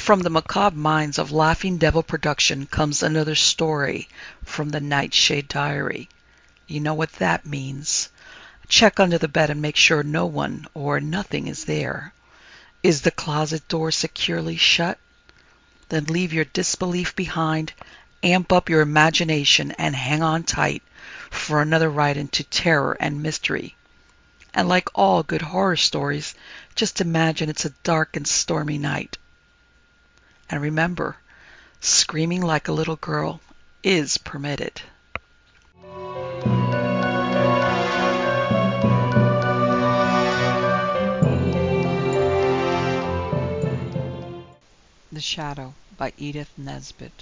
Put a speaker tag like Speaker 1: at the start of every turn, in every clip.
Speaker 1: From the macabre minds of Laughing Devil Production comes another story from the Nightshade Diary. You know what that means. Check under the bed and make sure no one or nothing is there. Is the closet door securely shut? Then leave your disbelief behind, amp up your imagination, and hang on tight for another ride into terror and mystery. And like all good horror stories, just imagine it's a dark and stormy night. And remember, screaming like a little girl is permitted.
Speaker 2: The Shadow by Edith Nesbit.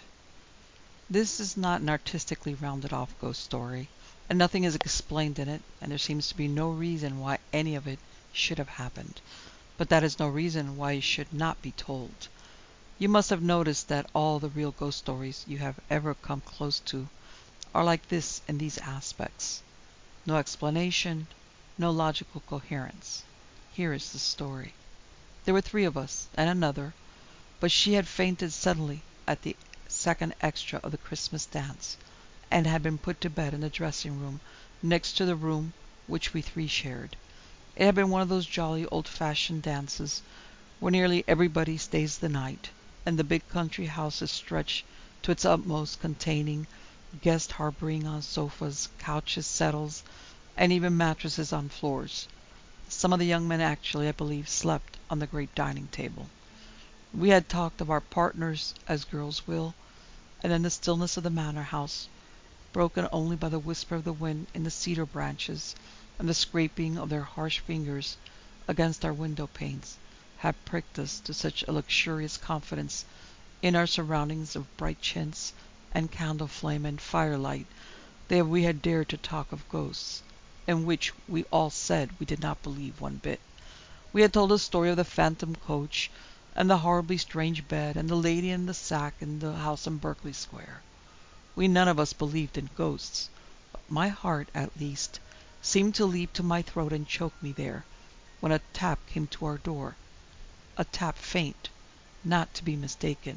Speaker 2: This is not an artistically rounded off ghost story, and nothing is explained in it, and there seems to be no reason why any of it should have happened. But that is no reason why it should not be told. You must have noticed that all the real ghost stories you have ever come close to are like this in these aspects. No explanation, no logical coherence. Here is the story. There were three of us, and another, but she had fainted suddenly at the second extra of the Christmas dance, and had been put to bed in the dressing room next to the room which we three shared. It had been one of those jolly old-fashioned dances where nearly everybody stays the night, and the big country house is stretched to its utmost, containing guests harboring on sofas, couches, settles, and even mattresses on floors. Some of the young men actually, I believe, slept on the great dining table. We had talked of our partners, as girls will, and in the stillness of the manor house, broken only by the whisper of the wind in the cedar branches and the scraping of their harsh fingers against our window panes, had pricked us to such a luxurious confidence in our surroundings of bright chintz and candle flame and firelight that we had dared to talk of ghosts, in which we all said we did not believe one bit. We had told the story of the phantom coach, and the horribly strange bed, and the lady in the sack in the house in Berkeley Square. We none of us believed in ghosts, but my heart, at least, seemed to leap to my throat and choke me there, when a tap came to our door. A tap faint, not to be mistaken.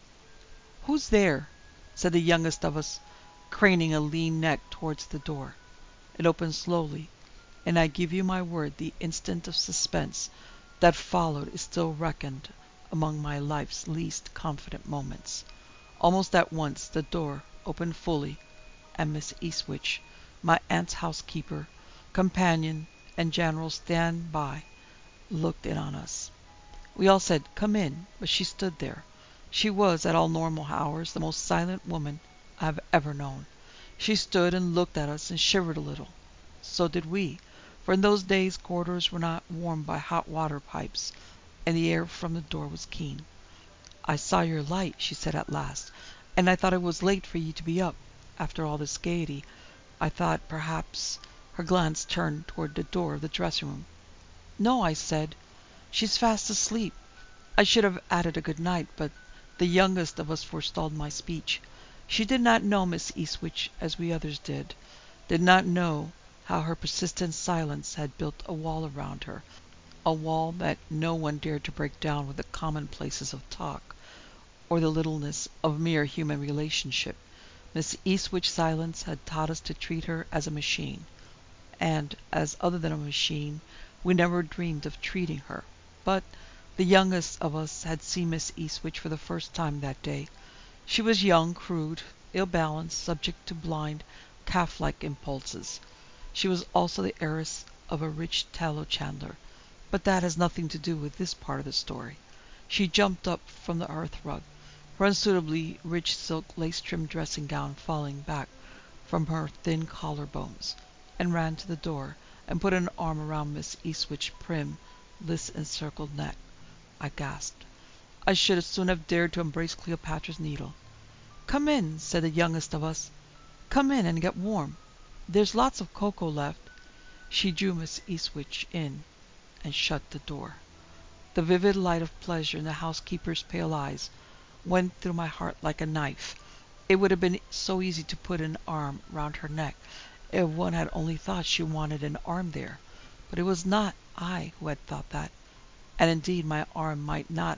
Speaker 2: "Who's there?" said the youngest of us, craning a lean neck towards the door. It opened slowly, and I give you my word the instant of suspense that followed is still reckoned among my life's least confident moments. Almost at once the door opened fully, and Miss Eastwich, my aunt's housekeeper, companion, and general stand-by, looked in on us. We all said, "Come in," but she stood there. She was, at all normal hours, the most silent woman I have ever known. She stood and looked at us and shivered a little. So did we, for in those days corridors were not warmed by hot water pipes, and the air from the door was keen. "I saw your light," she said at last, "and I thought it was late for you to be up, after all this gaiety. I thought perhaps—" Her glance turned toward the door of the dressing room. "No," I said, "she's fast asleep." I should have added a good night, but the youngest of us forestalled my speech. She did not know Miss Eastwich as we others did not know how her persistent silence had built a wall around her, a wall that no one dared to break down with the commonplaces of talk, or the littleness of mere human relationship. Miss Eastwich's silence had taught us to treat her as a machine, and, as other than a machine, we never dreamed of treating her. But the youngest of us had seen Miss Eastwich for the first time that day. She was young, crude, ill-balanced, subject to blind, calf-like impulses. She was also the heiress of a rich tallow chandler, but that has nothing to do with this part of the story. She jumped up from the hearth-rug, her unsuitably rich silk lace-trimmed dressing-gown falling back from her thin collar-bones, and ran to the door and put an arm around Miss Eastwich's prim, lace-encircled neck. I gasped. I should as soon have dared to embrace Cleopatra's Needle. "Come in," said the youngest of us. "Come in and get warm. There's lots of cocoa left." She drew Miss Eastwich in and shut the door. The vivid light of pleasure in the housekeeper's pale eyes went through my heart like a knife. It would have been so easy to put an arm round her neck if one had only thought she wanted an arm there. But it was not I who had thought that, and indeed my arm might not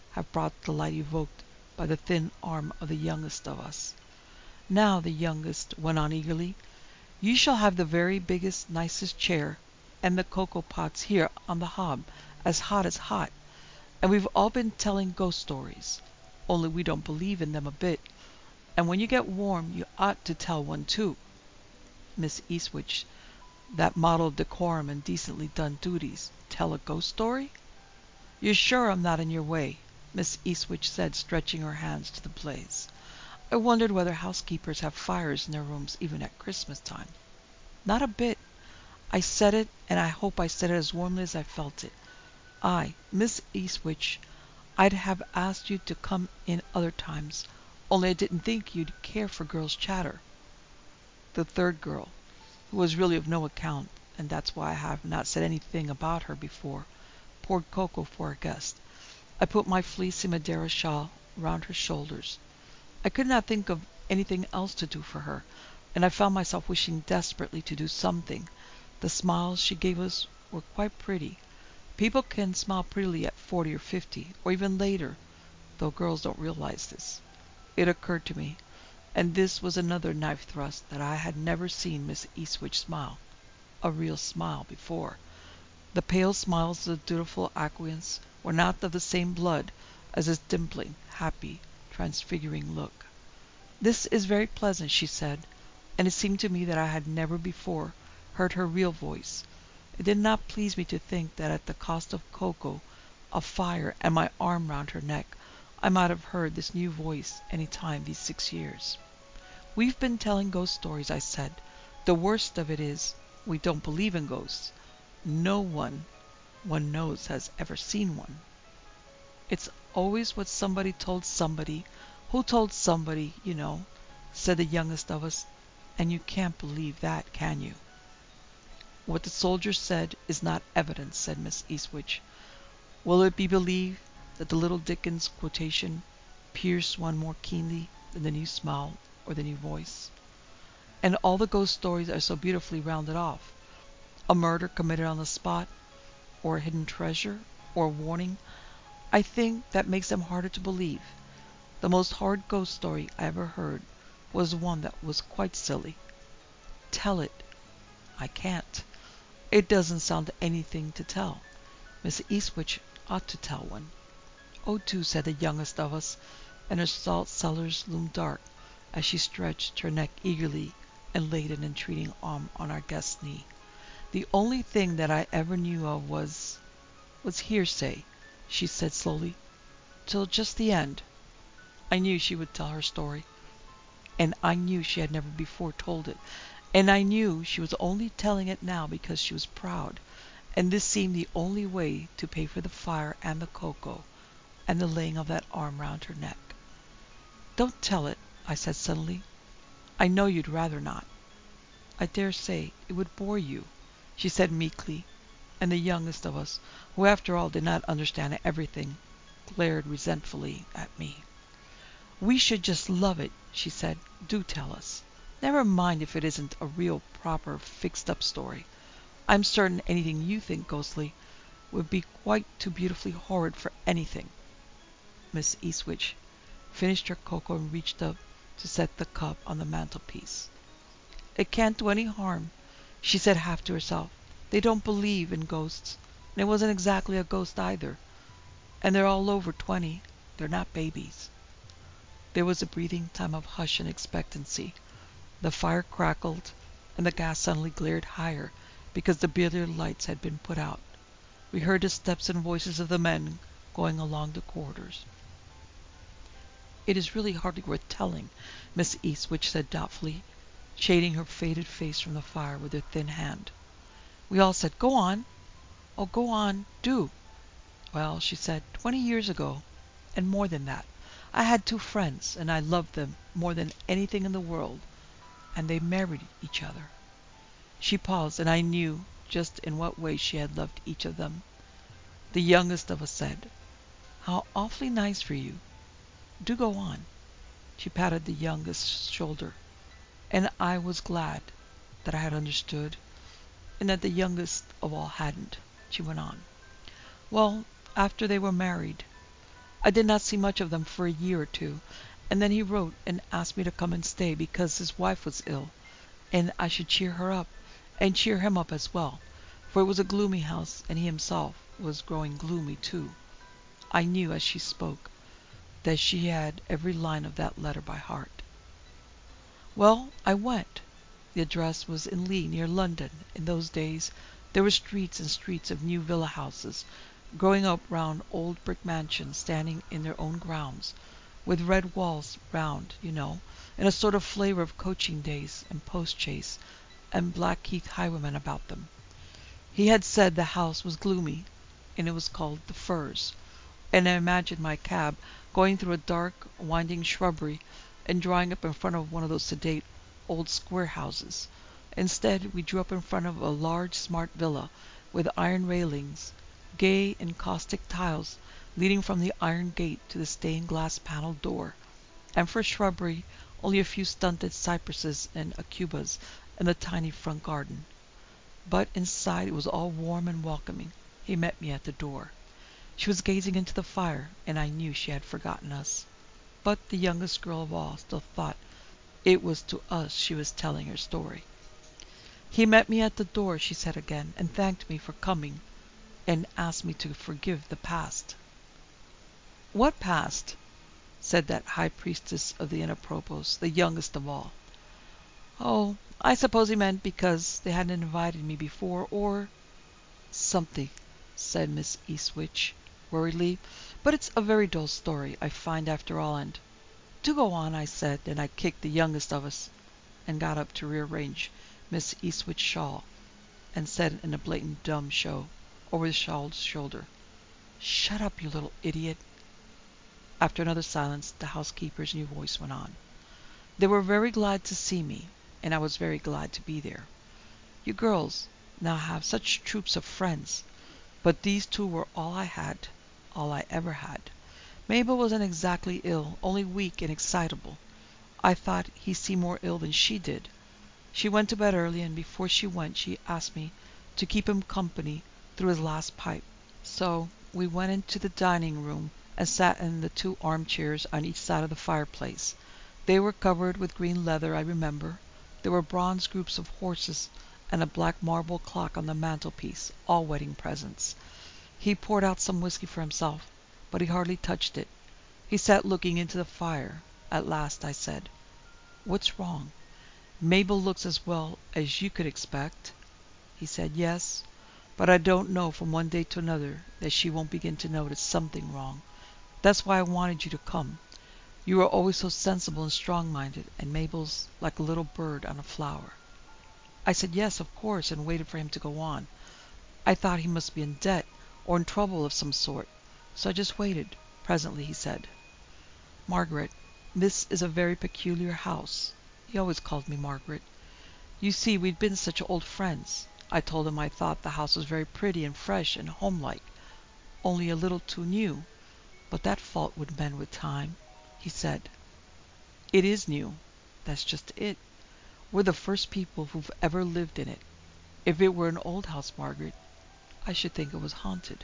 Speaker 2: have brought the light evoked by the thin arm of the youngest of us. Now, the youngest went on eagerly, you shall have the very biggest, nicest chair, and the cocoa pots here on the hob, as hot, and we've all been telling ghost stories, only we don't believe in them a bit, and when you get warm you ought to tell one too. Miss Eastwich, that model of decorum and decently done duties, tell a ghost story? You're sure I'm not in your way? Miss Eastwich said, stretching her hands to the blaze. I wondered whether housekeepers have fires in their rooms even at Christmas time. Not a bit. I said it, and I hope I said it as warmly as I felt it. Miss Eastwich, I'd have asked you to come in other times, only I didn't think you'd care for girls' chatter. The third girl, who was really of no account, and that's why I have not said anything about her before, poured cocoa for our guest. I put my fleecy Madeira shawl round her shoulders. I could not think of anything else to do for her, and I found myself wishing desperately to do something. The smiles she gave us were quite pretty. People can smile prettily at 40 or 50, or even later, though girls don't realize this. It occurred to me, and this was another knife thrust, that I had never seen Miss Eastwich smile, a real smile, before. The pale smiles of dutiful acquiescence were not of the same blood as this dimpling, happy, transfiguring look. This is very pleasant, she said, and it seemed to me that I had never before heard her real voice. It did not please me to think that at the cost of cocoa, of fire, and my arm round her neck, I might have heard this new voice any time these 6 years. We've been telling ghost stories, I said. The worst of it is, we don't believe in ghosts. No one knows has ever seen one. It's always what somebody told somebody, who told somebody, you know, said the youngest of us, and you can't believe that, can you? What the soldier said is not evidence, said Miss Eastwich. Will it be believed that the little Dickens quotation pierced one more keenly than the new smile or the new voice? And all the ghost stories are so beautifully rounded off. A murder committed on the spot, or a hidden treasure, or a warning. I think that makes them harder to believe. The most horrid ghost story I ever heard was one that was quite silly. Tell it. I can't. It doesn't sound anything to tell. Miss Eastwich ought to tell one. Oh, do, said the youngest of us, and her salt cellars loomed dark as she stretched her neck eagerly and laid an entreating arm on our guest's knee. The only thing that I ever knew of was hearsay, she said slowly, till just the end. I knew she would tell her story, and I knew she had never before told it, and I knew she was only telling it now because she was proud, and this seemed the only way to pay for the fire and the cocoa and the laying of that arm round her neck. Don't tell it, I said suddenly. I know you'd rather not. I dare say it would bore you, she said meekly, and the youngest of us, who after all did not understand everything, glared resentfully at me. We should just love it, she said. Do tell us. Never mind if it isn't a real, proper, fixed-up story. I'm certain anything you think ghostly would be quite too beautifully horrid for anything. Miss Eastwich finished her cocoa and reached up to set the cup on the mantelpiece. It can't do any harm, she said half to herself. They don't believe in ghosts, and it wasn't exactly a ghost either. And they're all over 20. They're not babies. There was a breathing time of hush and expectancy. The fire crackled, and the gas suddenly glared higher because the billiard lights had been put out. We heard the steps and voices of the men going along the corridors. It is really hardly worth telling, Miss Eastwich said doubtfully, shading her faded face from the fire with her thin hand. We all said, Go on. Oh, go on, do. Well, she said, 20 years ago, and more than that, I had 2 friends, and I loved them more than anything in the world, and they married each other. She paused, and I knew just in what way she had loved each of them. The youngest of us said, How awfully nice for you. Do go on. She patted the youngest's shoulder, and I was glad that I had understood, and that the youngest of all hadn't. She went on. Well, after they were married, I did not see much of them for a year or two, and then he wrote and asked me to come and stay because his wife was ill, and I should cheer her up, and cheer him up as well, for it was a gloomy house, and he himself was growing gloomy too. I knew as she spoke that she had every line of that letter by heart. Well, I went. The address was in Lee, near London. In those days there were streets and streets of new villa houses growing up round old brick mansions standing in their own grounds, with red walls round, and a sort of flavour of coaching days and post-chaise and Blackheath highwaymen about them. He had said the house was gloomy, and it was called the Firs, and I imagined my cab going through a dark, winding shrubbery and drawing up in front of one of those sedate old square houses. Instead, we drew up in front of a large, smart villa with iron railings, gay and caustic tiles leading from the iron gate to the stained glass panelled door, and for shrubbery only a few stunted cypresses and aucubas in the tiny front garden. But inside it was all warm and welcoming. He met me at the door. She was gazing into the fire, and I knew she had forgotten us. But the youngest girl of all still thought it was to us she was telling her story. He met me at the door, she said again, and thanked me for coming, and asked me to forgive the past. What past? Said that high priestess of the Inapropos, the youngest of all. Oh, I suppose he meant because they hadn't invited me before, or something, said Miss Eastwich worriedly. But it's a very dull story, I find, after all, and do go on, I said, and I kicked the youngest of us and got up to rearrange Miss Eastwich's shawl, and said in a blatant dumb show over the shawl's shoulder, "Shut up, you little idiot." After another silence, the housekeeper's new voice went on. They were very glad to see me, and I was very glad to be there. You girls now have such troops of friends, but these two were all I had, all I ever had. Mabel wasn't exactly ill, only weak and excitable. I thought he seemed more ill than she did. She went to bed early, and before she went she asked me to keep him company through his last pipe. So we went into the dining room and sat in the two armchairs on each side of the fireplace. They were covered with green leather, I remember. There were bronze groups of horses and a black marble clock on the mantelpiece, all wedding presents. He poured out some whiskey for himself, but he hardly touched it. He sat looking into the fire. At last I said, "What's wrong? Mabel looks as well as you could expect." He said, "Yes, but I don't know from one day to another that she won't begin to notice something wrong. That's why I wanted you to come. You are always so sensible and strong-minded, and Mabel's like a little bird on a flower." I said yes, of course, and waited for him to go on. I thought he must be in debt or in trouble of some sort, so I just waited. Presently he said, "Margaret, this is a very peculiar house." He always called me Margaret. "You see, we'd been such old friends." I told him I thought the house was very pretty and fresh and homelike, only a little too new, but that fault would mend with time. He said, "It is new. That's just it. We're the first people who've ever lived in it. If it were an old house, Margaret, I should think it was haunted."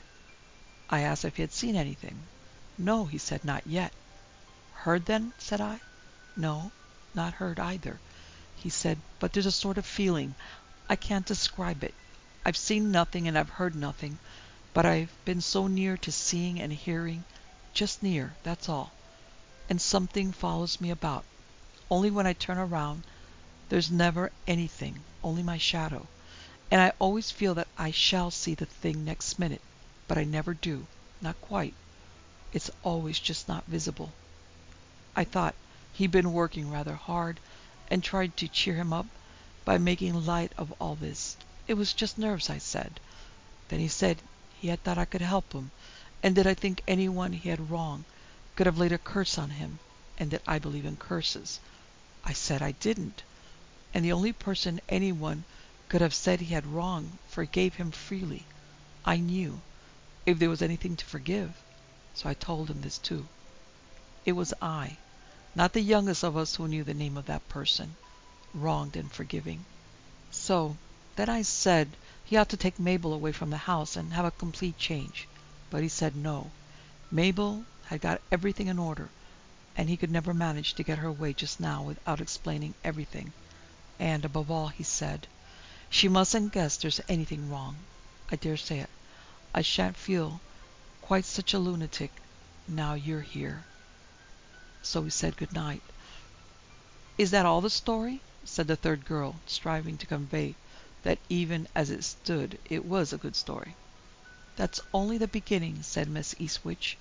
Speaker 2: I asked if he had seen anything. "No," he said, "not yet." "Heard then?" said I. "No, not heard either." He said, "But there's a sort of feeling. I can't describe it. I've seen nothing and I've heard nothing, but I've been so near to seeing and hearing, just near, that's all. And something follows me about. Only when I turn around, there's never anything, only my shadow. And I always feel that I shall see the thing next minute, but I never do, not quite. It's always just not visible." I thought he'd been working rather hard, and tried to cheer him up by making light of all this. It was just nerves, I said. Then he said he had thought I could help him, and did I think anyone he had wronged could have laid a curse on him, and did I believe in curses? I said I didn't, and the only person anyone could have said he had wronged forgave him freely. I knew, if there was anything to forgive. So I told him this too. It was I, not the youngest of us, who knew the name of that person, wronged and forgiving. So then I said he ought to take Mabel away from the house and have a complete change. But he said no. Mabel had got everything in order, and he could never manage to get her away just now without explaining everything. And, above all, he said, she mustn't guess there's anything wrong. I dare say it. I shan't feel quite such a lunatic now you're here. So we said good night. Is that all the story? Said the third girl, striving to convey that even as it stood it was a good story. That's only the beginning, said Miss Eastwich.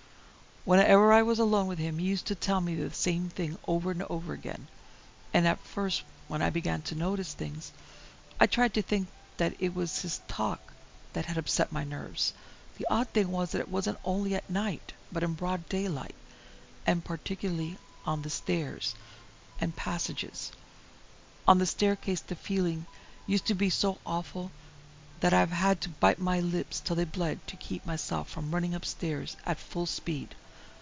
Speaker 2: Whenever I was alone with him he used to tell me the same thing over and over again, and at first, when I began to notice things, I tried to think that it was his talk that had upset my nerves. The odd thing was that it wasn't only at night, but in broad daylight, and particularly on the stairs and passages. On the staircase the feeling used to be so awful that I've had to bite my lips till they bled to keep myself from running upstairs at full speed.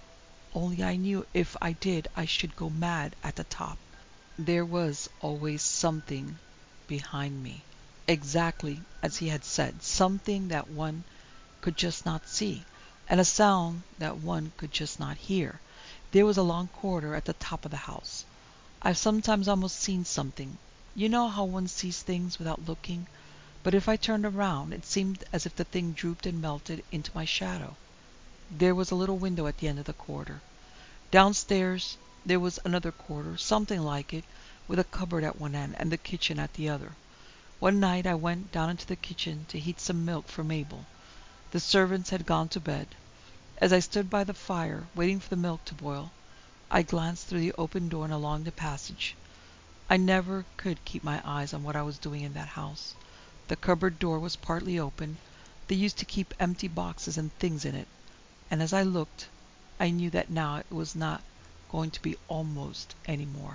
Speaker 2: Only I knew if I did I should go mad at the top. There was always something behind me, exactly as he had said, something that one could just not see, and a sound that one could just not hear. There was a long corridor at the top of the house. I've sometimes almost seen something. You know how one sees things without looking, but if I turned around it seemed as if the thing drooped and melted into my shadow. There was a little window at the end of the corridor. Downstairs there was another corridor, something like it, with a cupboard at one end and the kitchen at the other. One night I went down into the kitchen to heat some milk for Mabel. The servants had gone to bed. As I stood by the fire, waiting for the milk to boil, I glanced through the open door and along the passage. I never could keep my eyes on what I was doing in that house. The cupboard door was partly open. They used to keep empty boxes and things in it, and as I looked, I knew that now it was not going to be almost any more.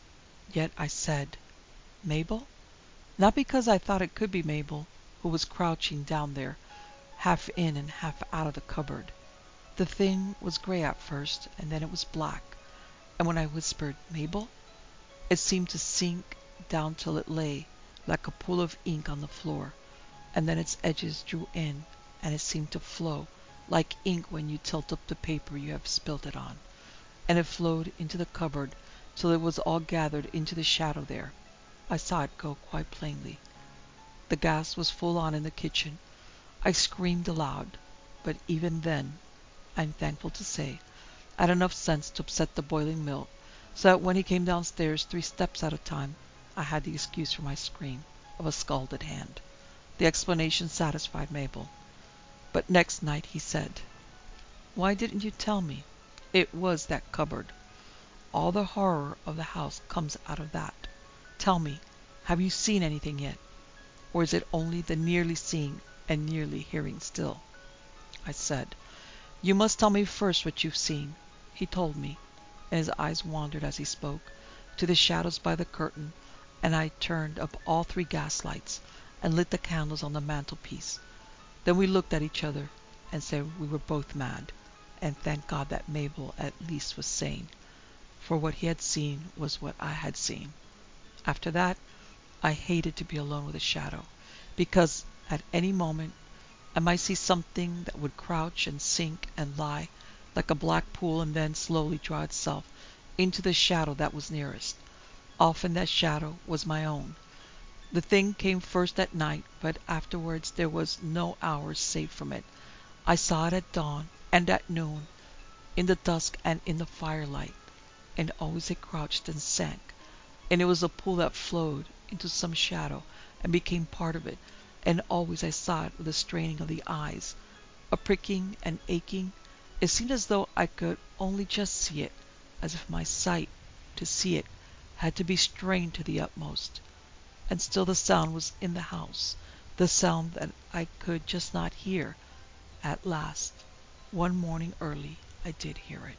Speaker 2: Yet I said, Mabel? Not because I thought it could be Mabel, who was crouching down there, half in and half out of the cupboard. The thing was gray at first, and then it was black, and when I whispered, Mabel, it seemed to sink down till it lay like a pool of ink on the floor, and then its edges drew in, and it seemed to flow like ink when you tilt up the paper you have spilt it on, and it flowed into the cupboard till it was all gathered into the shadow there. I saw it go quite plainly. The gas was full on in the kitchen. I screamed aloud, but even then, I'm thankful to say, I had enough sense to upset the boiling milk, so that when he came downstairs 3 steps at a time, I had the excuse for my scream of a scalded hand. The explanation satisfied Mabel. But next night he said, Why didn't you tell me? It was that cupboard. All the horror of the house comes out of that. Tell me, have you seen anything yet? Or is it only the nearly seeing and nearly hearing still? I said, You must tell me first what you've seen. He told me, and his eyes wandered as he spoke to the shadows by the curtain, and I turned up all 3 gas lights and lit the candles on the mantelpiece. Then we looked at each other and said we were both mad, and thanked God that Mabel at least was sane, for what he had seen was what I had seen. After that, I hated to be alone with a shadow, because at any moment I might see something that would crouch and sink and lie like a black pool and then slowly draw itself into the shadow that was nearest. Often that shadow was my own. The thing came first at night, but afterwards there was no hour safe from it. I saw it at dawn and at noon, in the dusk and in the firelight, and always it crouched and sank, and it was a pool that flowed into some shadow and became part of it, and always I saw it with a straining of the eyes, a pricking and aching. It seemed as though I could only just see it, as if my sight, to see it, had to be strained to the utmost. And still the sound was in the house, the sound that I could just not hear. At last, one morning early, I did hear it.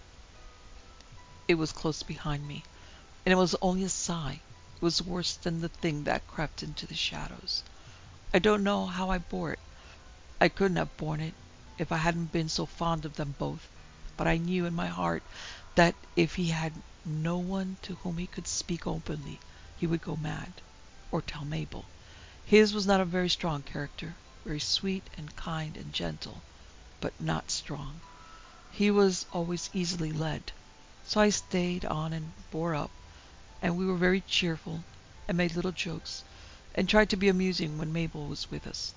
Speaker 2: It was close behind me, and it was only a sigh. It was worse than the thing that crept into the shadows. I don't know how I bore it. I couldn't have borne it if I hadn't been so fond of them both, but I knew in my heart that if he had no one to whom he could speak openly, he would go mad, or tell Mabel. His was not a very strong character, very sweet and kind and gentle, but not strong. He was always easily led, so I stayed on and bore up, and we were very cheerful and made little jokes and tried to be amusing when Mabel was with us.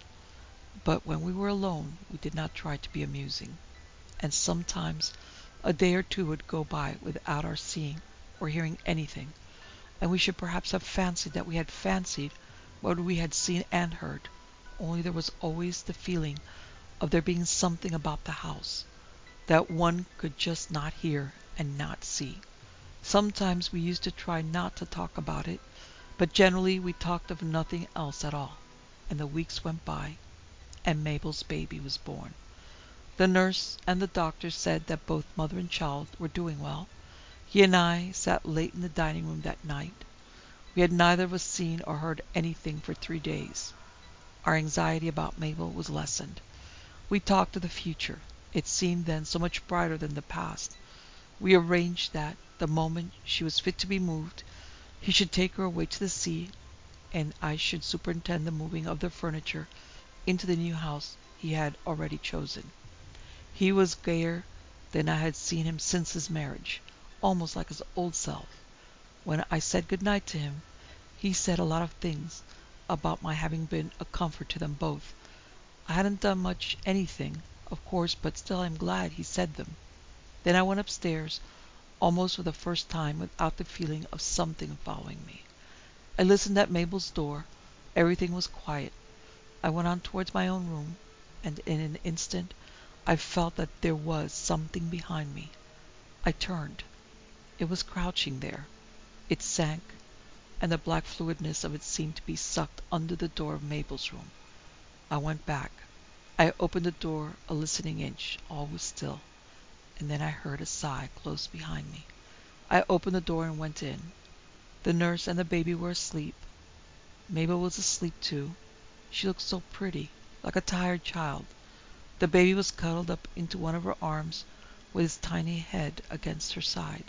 Speaker 2: But when we were alone, we did not try to be amusing, and sometimes a day or two would go by without our seeing or hearing anything, and we should perhaps have fancied that we had fancied what we had seen and heard, only there was always the feeling of there being something about the house that one could just not hear and not see. Sometimes we used to try not to talk about it, but generally we talked of nothing else at all, and the weeks went by, and Mabel's baby was born. The nurse and the doctor said that both mother and child were doing well. He and I sat late in the dining room that night. We had neither of us seen or heard anything for 3 days. Our anxiety about Mabel was lessened. We talked of the future. It seemed then so much brighter than the past. We arranged that, the moment she was fit to be moved, he should take her away to the sea, and I should superintend the moving of the furniture into the new house he had already chosen. He was gayer than I had seen him since his marriage, almost like his old self. When I said good night to him, he said a lot of things about my having been a comfort to them both. I hadn't done much anything, of course, but still I'm glad he said them. Then I went upstairs, almost for the first time without the feeling of something following me. I listened at Mabel's door. Everything was quiet. I went on towards my own room, and in an instant I felt that there was something behind me. I turned. It was crouching there. It sank, and the black fluidness of it seemed to be sucked under the door of Mabel's room. I went back. I opened the door a listening inch. All was still, and then I heard a sigh close behind me. I opened the door and went in. The nurse and the baby were asleep. Mabel was asleep too. She looked so pretty, like a tired child. The baby was cuddled up into one of her arms with his tiny head against her side.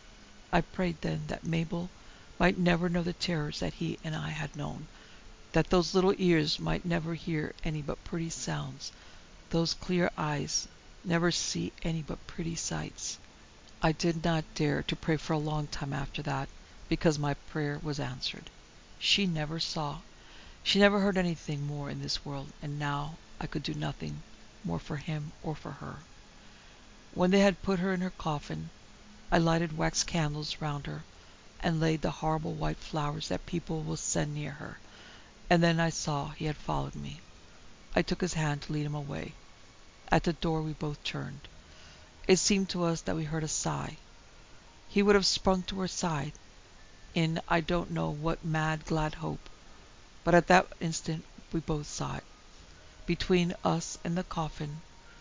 Speaker 2: I prayed then that Mabel might never know the terrors that he and I had known, that those little ears might never hear any but pretty sounds, those clear eyes never see any but pretty sights. I did not dare to pray for a long time after that, because my prayer was answered. She never saw, she never heard anything more in this world, and now I could do nothing more for him or for her. When they had put her in her coffin, I lighted wax candles round her, and laid the horrible white flowers that people will send near her, and then I saw he had followed me. I took his hand to lead him away. At the door we both turned. It seemed to us that we heard a sigh. He would have sprung to her side, in I don't know what mad glad hope, but at that instant we both saw it. Between us and the coffin,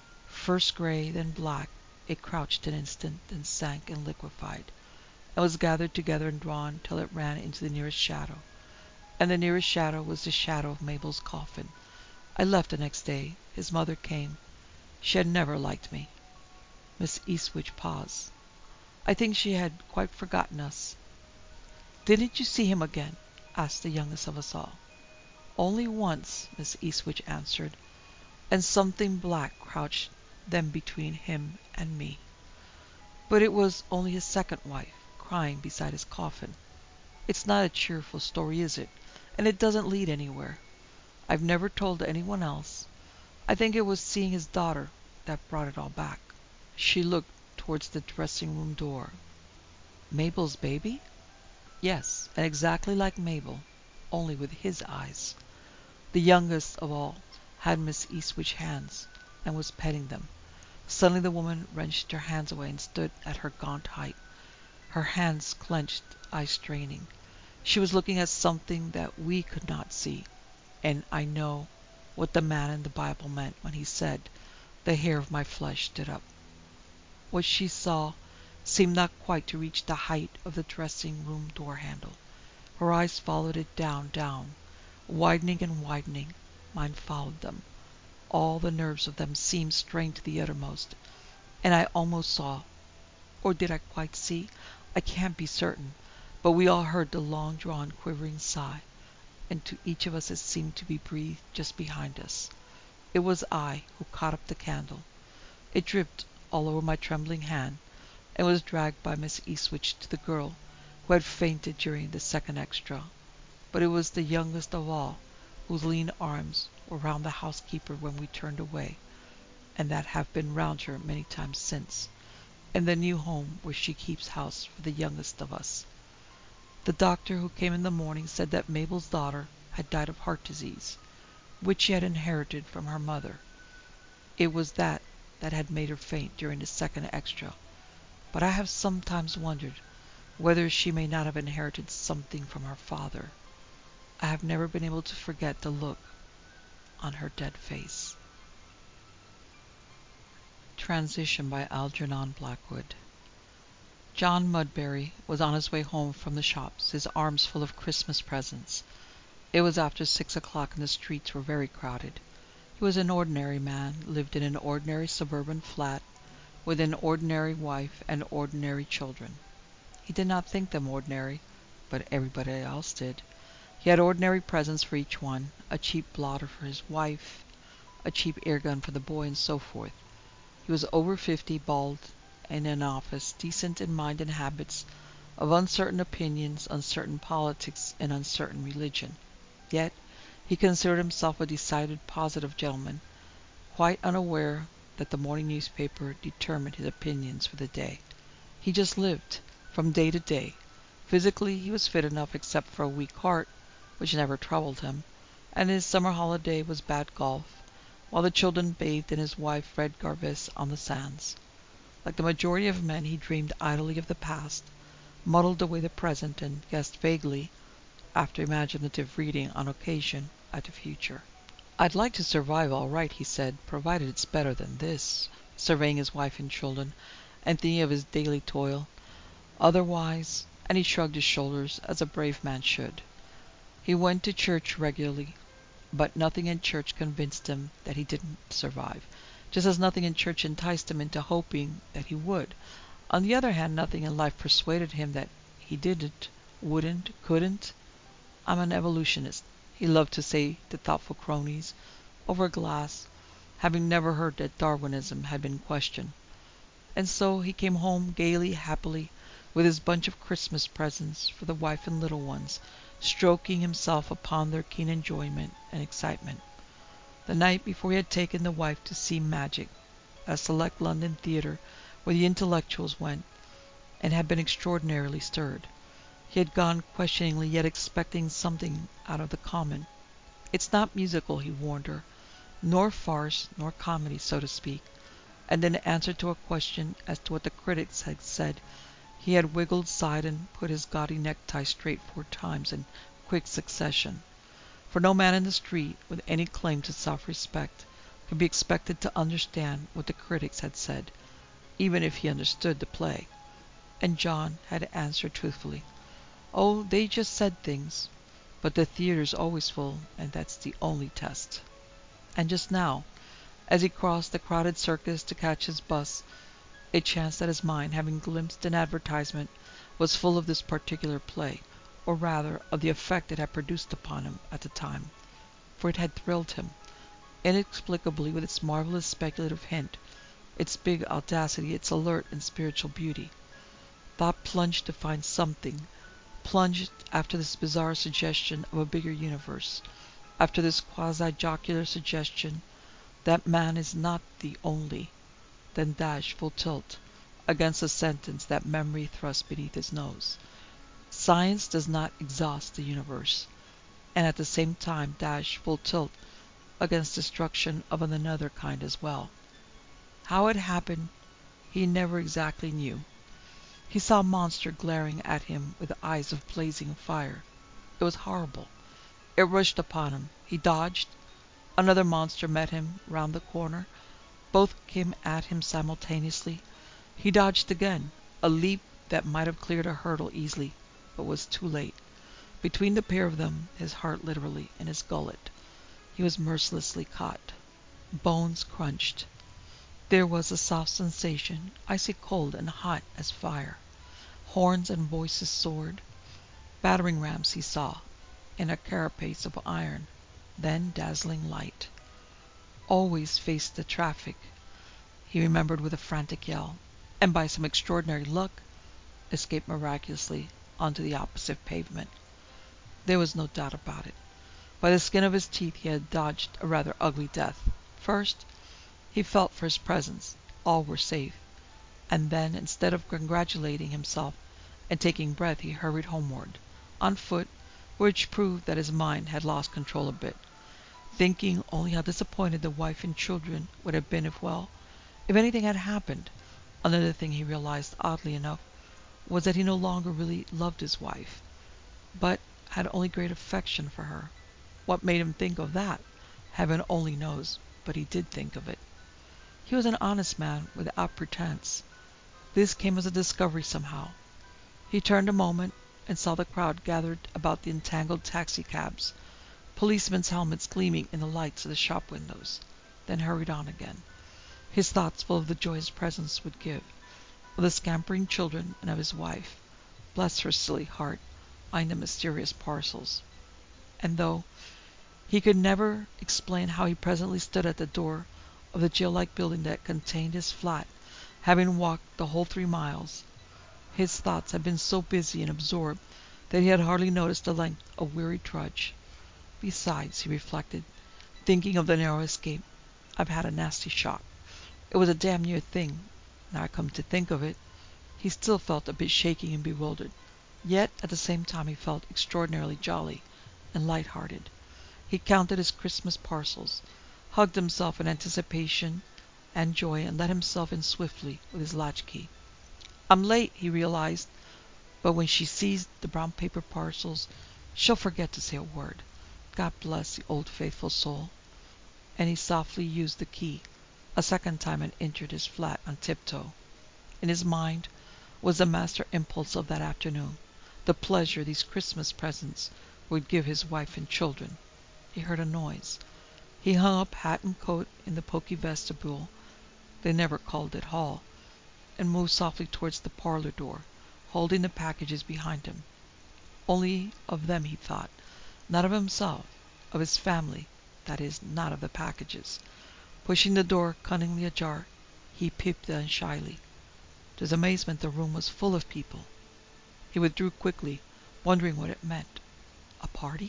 Speaker 2: first grey, then black, it crouched an instant, then sank and liquefied, and was gathered together and drawn till it ran into the nearest shadow, and the nearest shadow was the shadow of Mabel's coffin. I left the next day. His mother came. She had never liked me. Miss Eastwich paused. I think she had quite forgotten us. "Didn't you see him again?" asked the youngest of us all. "Only once," Miss Eastwich answered, "and something black crouched then between him and me. But it was only his second wife, crying beside his coffin. It's not a cheerful story, is it? And it doesn't lead anywhere. I've never told anyone else. I think it was seeing his daughter that brought it all back." She looked towards the dressing-room door. "Mabel's baby?" "Yes, and exactly like Mabel, only with his eyes." The youngest of all had Miss Eastwich's hands, and was petting them. Suddenly the woman wrenched her hands away and stood at her gaunt height, her hands clenched, eyes straining. She was looking at something that we could not see, and I know what the man in the Bible meant when he said, "The hair of my flesh stood up." What she saw seemed not quite to reach the height of the dressing-room door-handle. Her eyes followed it down, widening and widening. Mine followed them. All the nerves of them seemed strained to the uttermost, and I almost saw, or did I quite see? I can't be certain, but we all heard the long-drawn, quivering sigh, and to each of us it seemed to be breathed just behind us. It was I who caught up the candle. It dripped all over my trembling hand, and was dragged by Miss Eastwich to the girl who had fainted during the second extra. But it was the youngest of all whose lean arms were round the housekeeper when we turned away, and that have been round her many times since, in the new home where she keeps house for the youngest of us. The doctor who came in the morning said that Mabel's daughter had died of heart disease, which she had inherited from her mother. It was that had made her faint during the second extra, but I have sometimes wondered whether she may not have inherited something from her father. I have never been able to forget the look on her dead face. Transition by Algernon Blackwood. John Mudberry was on his way home from the shops, his arms full of Christmas presents. It was after 6 o'clock and the streets were very crowded. He was an ordinary man, lived in an ordinary suburban flat, with an ordinary wife and ordinary children. He did not think them ordinary, but everybody else did. He had ordinary presents for each one, a cheap blotter for his wife, a cheap air gun for the boy, and so forth. He was over 50, bald, in an office, decent in mind and habits, of uncertain opinions, uncertain politics, and uncertain religion. Yet he considered himself a decided, positive gentleman, quite unaware that the morning newspaper determined his opinions for the day. He just lived, from day to day. Physically he was fit enough except for a weak heart, which never troubled him, and his summer holiday was bad golf, while the children bathed and his wife read Garvice on the sands. Like the majority of men, he dreamed idly of the past, muddled away the present, and guessed vaguely, after imaginative reading on occasion, at the future. "I'd like to survive all right," he said, "provided it's better than this," surveying his wife and children, and thinking of his daily toil. "Otherwise," and he shrugged his shoulders, as a brave man should. He went to church regularly, but nothing in church convinced him that he didn't survive, just as nothing in church enticed him into hoping that he would. On the other hand, nothing in life persuaded him that he didn't, wouldn't, couldn't. "I'm an evolutionist," he loved to say to thoughtful cronies, over a glass, having never heard that Darwinism had been questioned. And so he came home gaily, happily, with his bunch of Christmas presents for the wife and little ones, stroking himself upon their keen enjoyment and excitement. The night before he had taken the wife to see Magic, at a select London theatre where the intellectuals went, and had been extraordinarily stirred. He had gone questioningly, yet expecting something out of the common. "It's not musical," he warned her, "nor farce, nor comedy, so to speak." And in answer to a question as to what the critics had said, he had wiggled, sighed, and put his gaudy necktie straight 4 times in quick succession. For no man in the street, with any claim to self-respect, could be expected to understand what the critics had said, even if he understood the play. And John had answered truthfully, "Oh, they just said things, but the theatre's always full, and that's the only test." And just now, as he crossed the crowded circus to catch his bus, it chanced that his mind, having glimpsed an advertisement, was full of this particular play, or rather of the effect it had produced upon him at the time, for it had thrilled him, inexplicably, with its marvelous speculative hint, its big audacity, its alert and spiritual beauty. Thought plunged to find something, plunged after this bizarre suggestion of a bigger universe, after this quasi-jocular suggestion that man is not the only, then dashed full tilt against a sentence that memory thrust beneath his nose. Science does not exhaust the universe, and at the same time dash full tilt against destruction of another kind as well. How it happened, he never exactly knew. He saw a monster glaring at him with eyes of blazing fire. It was horrible. It rushed upon him. He dodged. Another monster met him round the corner. Both came at him simultaneously. He dodged again, a leap that might have cleared a hurdle easily, but was too late. Between the pair of them, his heart literally in his gullet, he was mercilessly caught. Bones crunched. There was a soft sensation, icy cold and hot as fire. Horns and voices soared. Battering rams he saw, in a carapace of iron, then dazzling light. Always faced the traffic. he remembered with a frantic yell, and by some extraordinary luck escaped miraculously onto the opposite pavement. There was no doubt about it. By the skin of his teeth he had dodged a rather ugly death. First, he felt for his presents. All were safe. And then, instead of congratulating himself and taking breath, he hurried homeward, on foot, which proved that his mind had lost control a bit, thinking only how disappointed the wife and children would have been if anything had happened. Another thing he realized, oddly enough, was that he no longer really loved his wife, but had only great affection for her. What made him think of that, heaven only knows, but he did think of it. He was an honest man without pretense. This came as a discovery somehow. He turned a moment and saw the crowd gathered about the entangled taxicabs, policemen's helmets gleaming in the lights of the shop windows, then hurried on again, his thoughts full of the joy his presence would give, of the scampering children and of his wife. Bless her silly heart, eyeing the mysterious parcels. And though he could never explain how he presently stood at the door of the jail-like building that contained his flat, having walked the whole 3 miles, his thoughts had been so busy and absorbed that he had hardly noticed the length of weary trudge. Besides, he reflected, thinking of the narrow escape, I've had a nasty shock. It was a damn near thing, now I come to think of it. He still felt a bit shaky and bewildered, yet at the same time he felt extraordinarily jolly and light-hearted. He counted his Christmas parcels, hugged himself in anticipation and joy, and let himself in swiftly with his latchkey. I'm late, he realized, but when she sees the brown paper parcels, she'll forget to say a word. God bless the old faithful soul. And he softly used the key a second time and entered his flat on tiptoe. In his mind was the master impulse of that afternoon, the pleasure these Christmas presents would give his wife and children. He heard a noise. He hung up hat and coat in the poky vestibule, they never called it hall, and moved softly towards the parlor door, holding the packages behind him. Only of them he thought, not of himself, of his family, that is, not of the packages. Pushing the door cunningly ajar, he peeped in shyly. To his amazement, the room was full of people. He withdrew quickly, wondering what it meant. A party?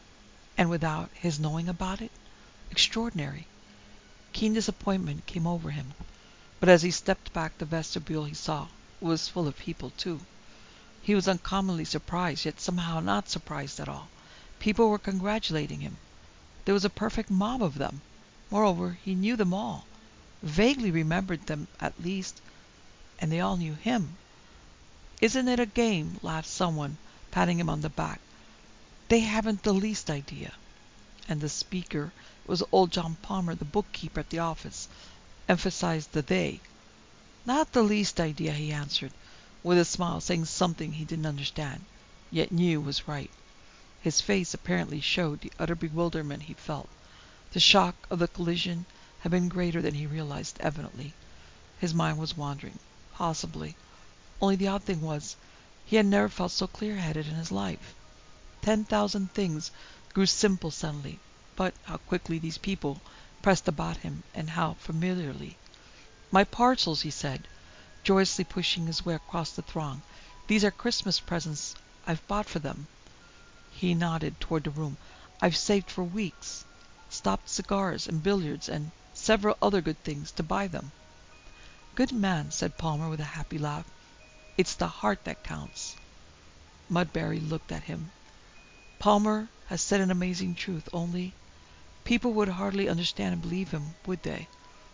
Speaker 2: And without his knowing about it? Extraordinary. Keen disappointment came over him, but as he stepped back the vestibule he saw was full of people too. He was uncommonly surprised, yet somehow not surprised at all. People were congratulating him. There was a perfect mob of them. Moreover, he knew them all, vaguely remembered them at least, and they all knew him. Isn't it a game? Laughed someone, patting him on the back. They haven't the least idea. And the speaker, it was old John Palmer, the bookkeeper at the office, emphasized the they. Not the least idea, he answered, with a smile, saying something he didn't understand, yet knew was right. His face apparently showed the utter bewilderment he felt. The shock of the collision had been greater than he realized, evidently. His mind was wandering, possibly. Only the odd thing was, he had never felt so clear-headed in his life. 10,000 things grew simple suddenly, but how quickly these people pressed about him, and how familiarly. My parcels, he said, joyously pushing his way across the throng. These are Christmas presents I've bought for them. He nodded toward the room. I've saved for weeks, stopped cigars and billiards and several other good things to buy them. Good man, said Palmer with a happy laugh. It's the heart that counts. Mudberry looked at him. Palmer has said an amazing truth, only people would hardly understand and believe him, would they?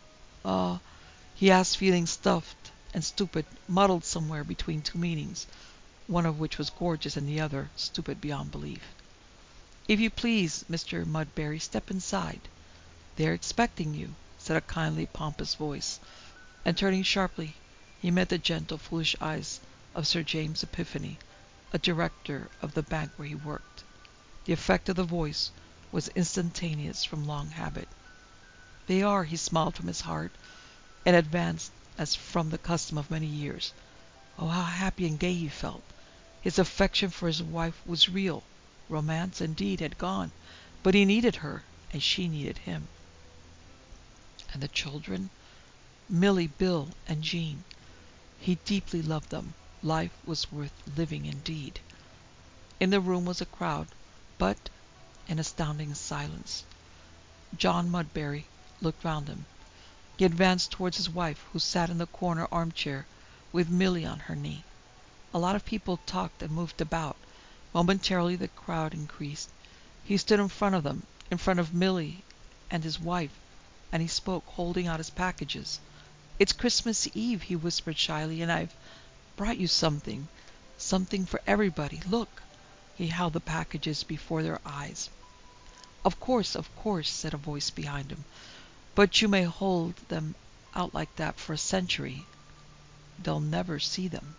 Speaker 2: He asked, feeling stuffed and stupid, muddled somewhere between 2 meanings, one of which was gorgeous and the other stupid beyond belief. If you please, Mr. Mudberry, step inside. They're expecting you, said a kindly, pompous voice, and turning sharply, he met the gentle, foolish eyes of Sir James Epiphany, a director of the bank where he worked. The effect of the voice was instantaneous from long habit. They are, he smiled from his heart, and advanced as from the custom of many years. Oh, how happy and gay he felt! His affection for his wife was real. Romance, indeed, had gone, but he needed her, and she needed him. And the children? Millie, Bill, and Jean. He deeply loved them. Life was worth living indeed. In the room was a crowd, but an astounding silence. John Mudbury looked round him. He advanced towards his wife, who sat in the corner armchair with Millie on her knee. A lot of people talked and moved about. Momentarily the crowd increased. He stood in front of them, in front of Millie and his wife, and he spoke, holding out his packages. "It's Christmas Eve," he whispered shyly, "and I've brought you something. Something for everybody. Look!" He held the packages before their eyes. Of course," said a voice behind him. "But you may hold them out like that for a century. They'll never see them."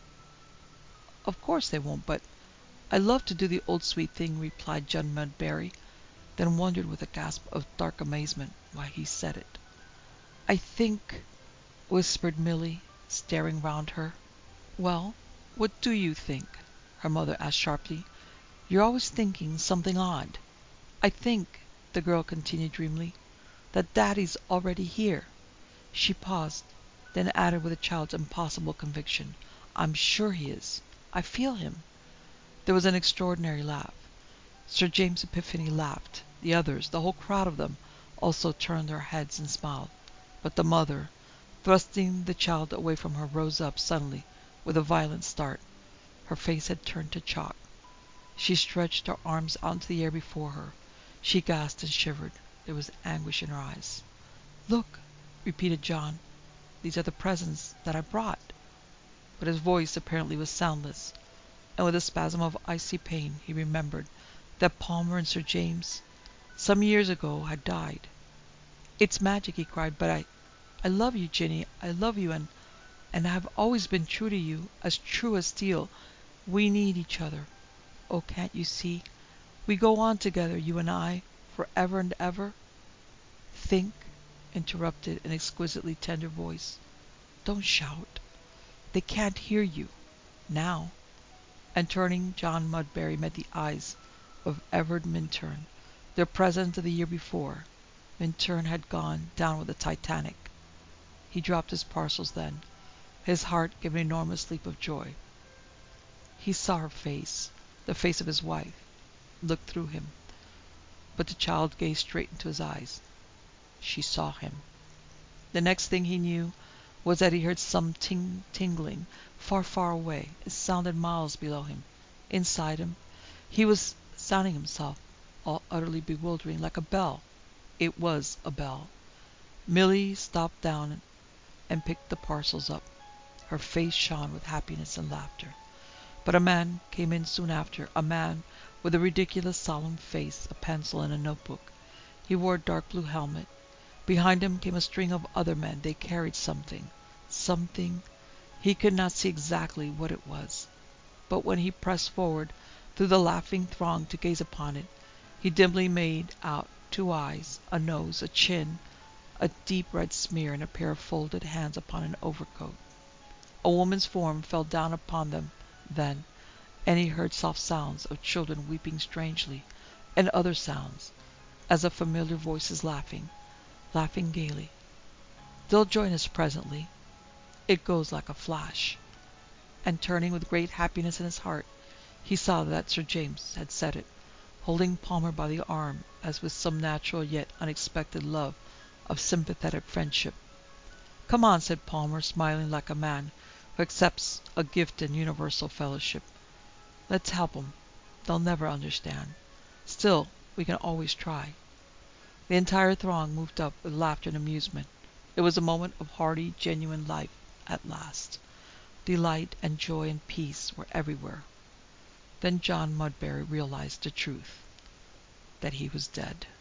Speaker 2: "Of course they won't, but I love to do the old sweet thing," replied John Mudbury, then wondered with a gasp of dark amazement why he said it. "I think," whispered Millie, staring round her. "Well, what do you think?" her mother asked sharply. "You're always thinking something odd." "I think," the girl continued dreamily, "that Daddy's already here." She paused, then added with a child's impossible conviction, "I'm sure he is. I feel him." There was an extraordinary laugh. Sir James Epiphany laughed. The others, the whole crowd of them, also turned their heads and smiled. But the mother, thrusting the child away from her, rose up suddenly with a violent start. Her face had turned to chalk. She stretched her arms out into the air before her. She gasped and shivered. There was anguish in her eyes. "Look," repeated John. "These are the presents that I brought." But his voice apparently was soundless, and with a spasm of icy pain he remembered that Palmer and Sir James, some years ago, had died. "It's magic," he cried, "but I love you, Jinny. I love you, and have always been true to you, as true as steel. We need each other. Oh, can't you see? We go on together, you and I, for ever and ever." "Think," interrupted an exquisitely tender voice. "Don't shout. They can't hear you now." And turning, John Mudbury met the eyes of Everard Minturn, their present of the year before. Minturn had gone down with the Titanic. He dropped his parcels then. His heart gave an enormous leap of joy. He saw her face, the face of his wife, look through him. But the child gazed straight into his eyes. She saw him. The next thing he knew was that he heard some tingling far, far away. It sounded miles below him. Inside him, he was sounding himself, all utterly bewildering, like a bell. It was a bell. Millie stooped down and picked the parcels up. Her face shone with happiness and laughter. But a man came in soon after, a man with a ridiculous solemn face, a pencil, and a notebook. He wore a dark blue helmet. Behind him came a string of other men. They carried something. He could not see exactly what it was. But when he pressed forward through the laughing throng to gaze upon it, he dimly made out 2 eyes, a nose, a chin, a deep red smear, and a pair of folded hands upon an overcoat. A woman's form fell down upon them then, and he heard soft sounds of children weeping strangely, and other sounds, as of familiar voices laughing gaily. "They'll join us presently. It goes like a flash." And turning with great happiness in his heart, he saw that Sir James had said it, holding Palmer by the arm, as with some natural yet unexpected love of sympathetic friendship. "Come on," said Palmer, smiling like a man who accepts a gift in universal fellowship. "Let's help 'em. They'll never understand. Still, we can always try." The entire throng moved up with laughter and amusement. It was a moment of hearty, genuine life at last. Delight and joy and peace were everywhere. Then John Mudbury realized the truth, that he was dead.